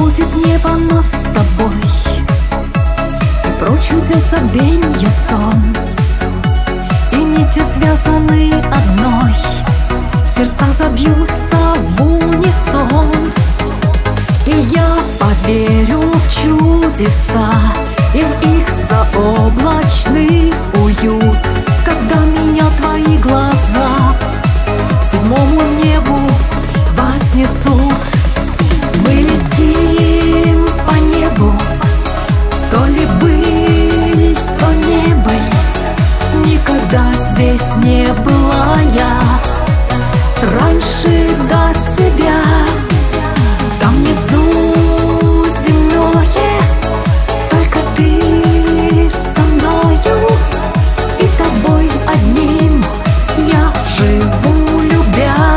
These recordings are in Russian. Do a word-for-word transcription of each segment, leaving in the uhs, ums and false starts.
будет небо нас с тобой, и прочь уйдет забвенье сон, и нити связаны одной, сердца забьются в унисон. И я поверю в чудеса и в их заоблачный уют, когда меня твои глаза к седьмому небу вознесут. Мы летим по небу, то ли быль, то не быль. Никогда здесь не была я раньше до тебя. Там внизу земное, только ты со мною, и тобой одним я живу, любя.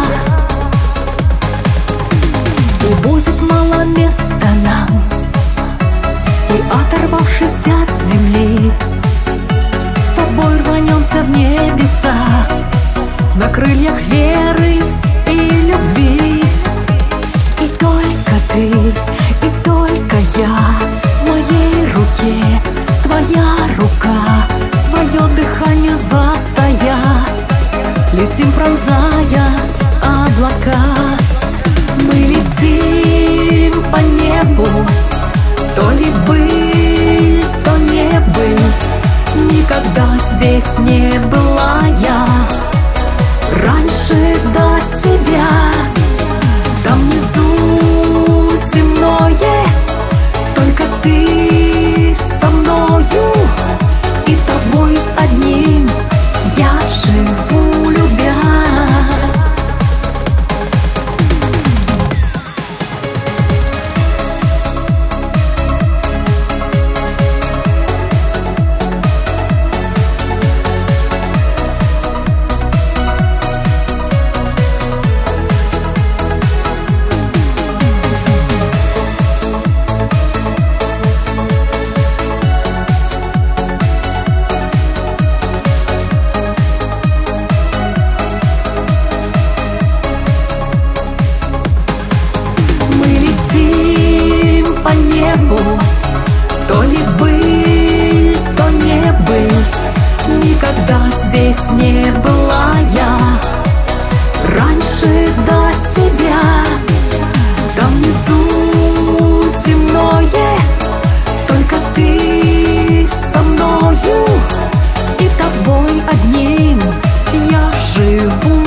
И будет мало места нам, и оторвавшись от земли, с тобой рванемся в небеса на крыльях веры и любви. И только ты, и только я, в моей руке твоя рука, свое дыхание затая, летим, пронзая облака. Мы летим по небу, то ли быль, то не быль. Никогда здесь не была я раньше до тебя. Там внизу земное, только ты со мною, и тобой одним я живу, любя. По небу, то ли быль, то не быль. Никогда здесь не была я раньше до тебя. Там внизу земное, только ты со мною, и тобой одним я живу.